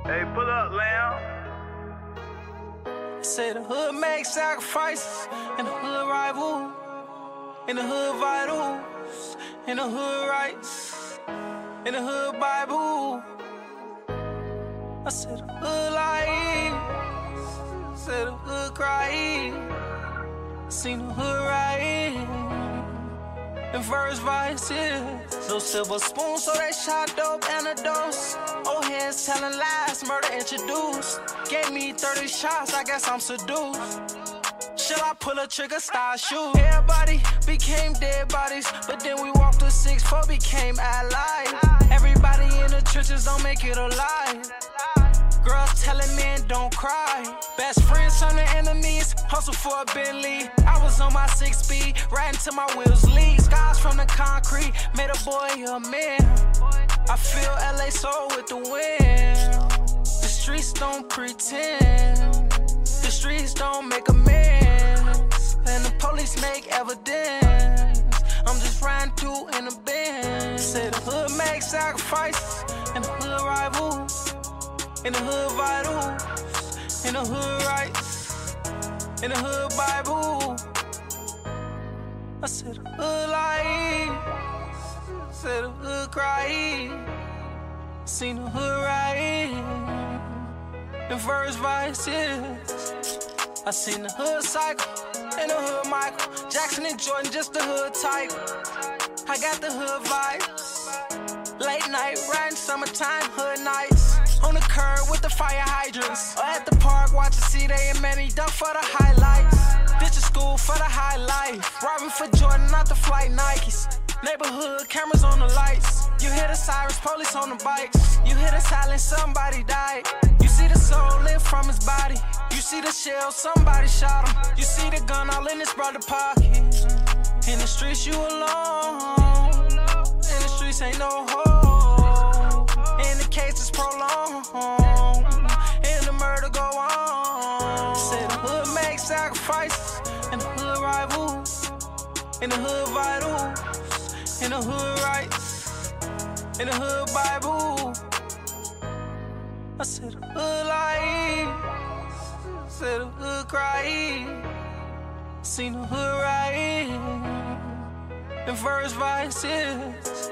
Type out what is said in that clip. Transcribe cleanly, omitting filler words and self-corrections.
Hey, pull up, lamb. Say the hood makes sacrifices, and the hood rival, in the hood vitals, in the hood rights, in the hood Bible. I said the hood lies, said the hood crying, seen the hood writing, and verse vices. No silver spoon, so they shot dope antidotes. Old heads telling lies, murder introduced. Gave me 30 shots, I guess I'm seduced. Should I pull a trigger, style shoot? Everybody became dead bodies, but then we walked to 6-4, became allies. Everybody in the trenches don't make it alive. Girls telling men don't cry. Best friends turn to enemies, hustle for a Bentley. I was on my 6-speed, riding till my wheels leak. Scars from the concrete, made a boy a man. I feel LA soul with the wind. The streets don't pretend, the streets don't make amends, and the police make evidence. I'm just riding through in a Benz. Say the hood makes sacrifices, and the hood rivals, in the hood vitals, in the hood rights, in the hood Bible. I said the hood lies, said the hood crying, seen the hood writing, and verse vices. I seen the hood cycle, and the hood Michael Jackson and Jordan, just the hood type. I got the hood vibes, late night riding, summertime hood nights. On the curb with the fire hydrants, or at the park watching C-Day and Manny Duck for the highlights. Ditching school for the high life, robbing for Jordan, not the flight Nikes. Neighborhood cameras on the lights, you hear the sirens, police on the bikes. You hear the silence, somebody died. You see the soul lift from his body. You see the shell, somebody shot him. You see the gun all in his brother pocket. In the streets you alone, in the streets ain't no hope. In the case it's prolonged, and the murder go on. Say the hood makes sacrifices, and the hood rivals, in the hood vitals, in the hood rights, in the hood Bible. I said the hood lies, said the hood crying, seen the hood writing, and verse vices.